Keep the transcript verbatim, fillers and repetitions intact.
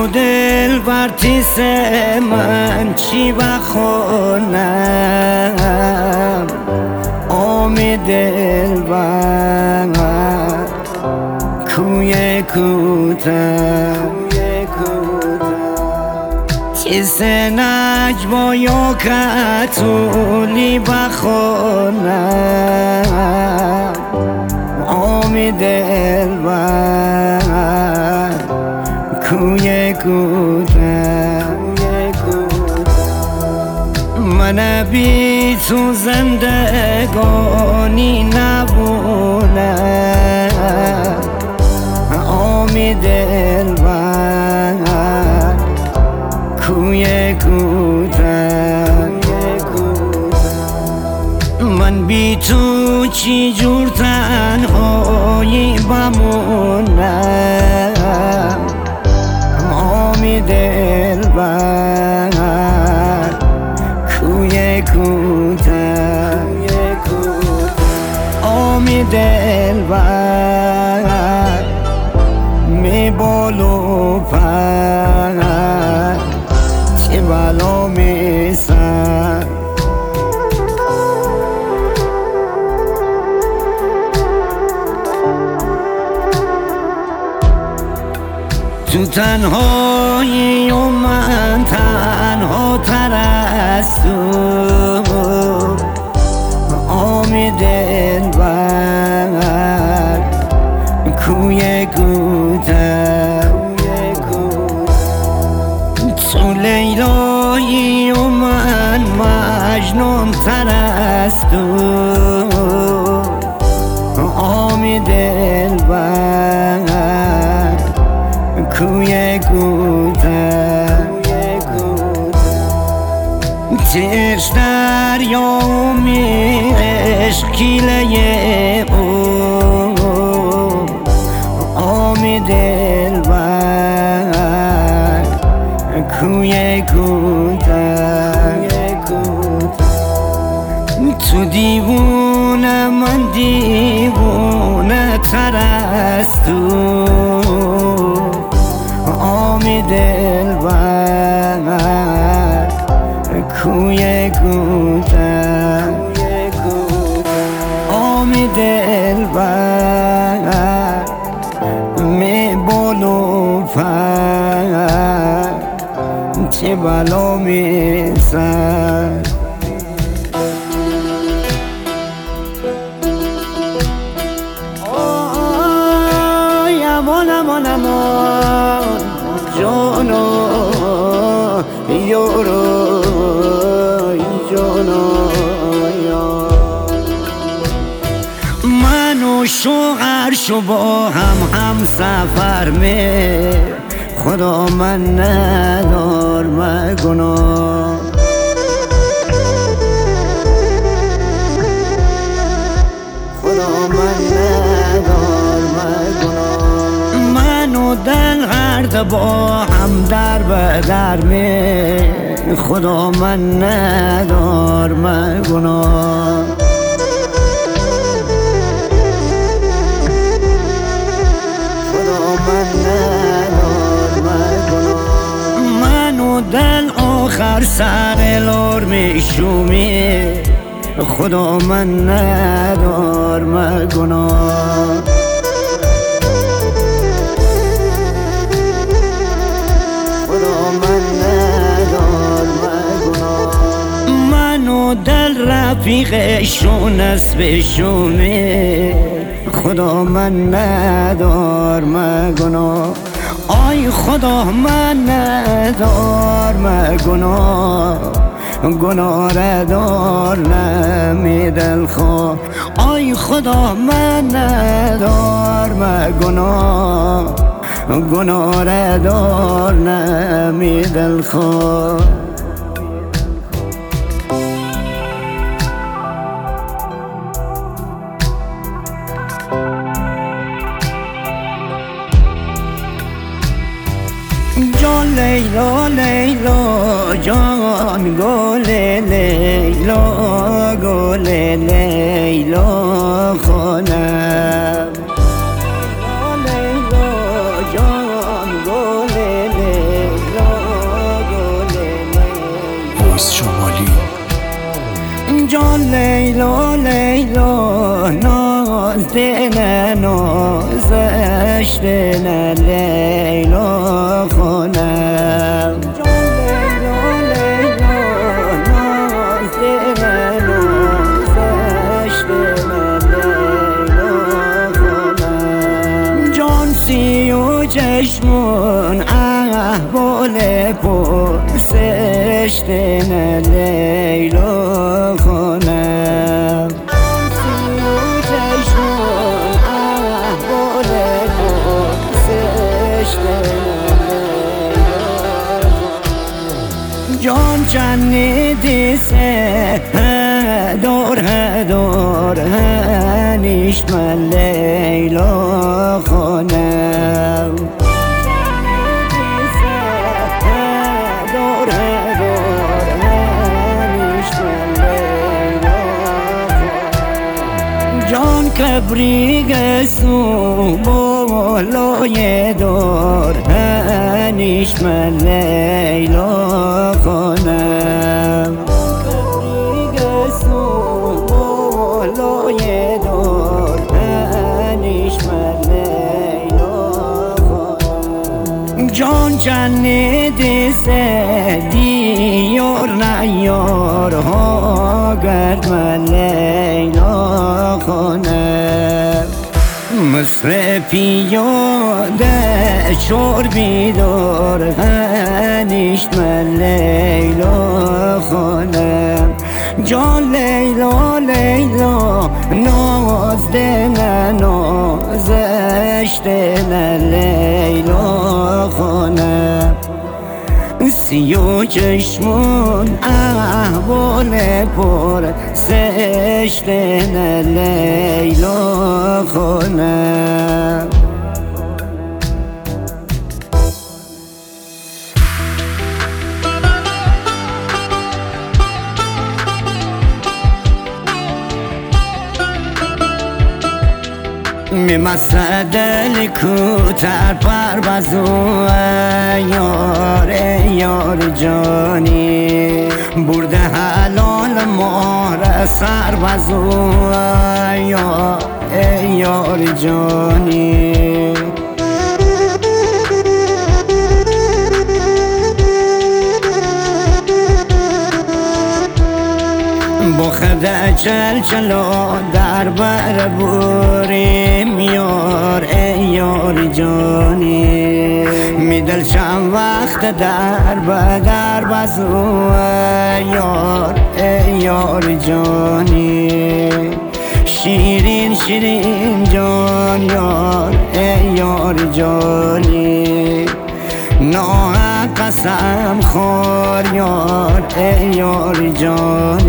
دل بر تیس من چی بخونم آمی دل بر کوی کوتم تیس نجوا یا کتولی بخونم آمی دل بر کوی کوتم من بی تو زندگانی نبونم آمی دل بر کوی کوتم من بی تو چی جور تنهایی بمونم آمی دل بر کوی کوتم آمی دل بر می بالو پر چه بلا می سر تو تنهایی و من تنها تر از تو آمی دل بر کوی کوتم تو لیلایی و من مجنون تر از تو آمی دل بر کوی کوتم تشتر یا می عشقیله او آمی دل بر کوی کوتم تو دیوونه من دیوونه تر از تو آمی دل بر کوی کوتم آمی دل بر می بالو پر چه بلا می سر آی امان امان امان جانو یورو جانو من و شوهرشو با هم هم سفر می خدا من ندار مگناه خدا من ندار مگناه من و دل هر با هم در بدر می خدا من ندار مگناه دل آخر سر لار می شومی خدا من ندار مگناه خدا من ندار مگناه من و دل رفیقشون است بشومی خدا من ندار مگناه آی خدا من ندار مگناه گناه ردار نمی دلخواه آی خدا من ندار مگناه گناه ردار نمی دلخواه جان لیلا لیلا جان گل لیلا گل لیلا خانم لیلا جان گل لیلا جان لیلا لیلا ناز دل نازش دل لیلا خونم جان لیلا لیلا ناز دل نازش دل لیلا خونم جان سی و چشمون احوال پرسش دل لیلا خونم سی و چشمون احوال پرسش دل لیلا جان چندی سه دور دور هنیش من لیلا خونم جان کبریگ سو بالای دور هنیش من لیلا خونم کبریگ سو بالای دور هنیش من لیلا خونم جان چندی سه دیار نیار ها گرد من لیلا خونم مصر پیاده شور بیدار هنیش من لیلا خونم جان لیلا لیلا ناز دل نازش دل لیلا خونم سی و چشمون احوال پرسش دل لیلا خونم می مسدل کوتر پر بزو یار یار جانی برده حلال مار سر بزو یار یار جانی بخده چل چلو در بر بوریم یار ای یار جانی میدل شم وقت در بدر بزو یار ای یار جانی شیرین شیرین جان یار ای یار جانی نه قسم خور یار ای یار جانی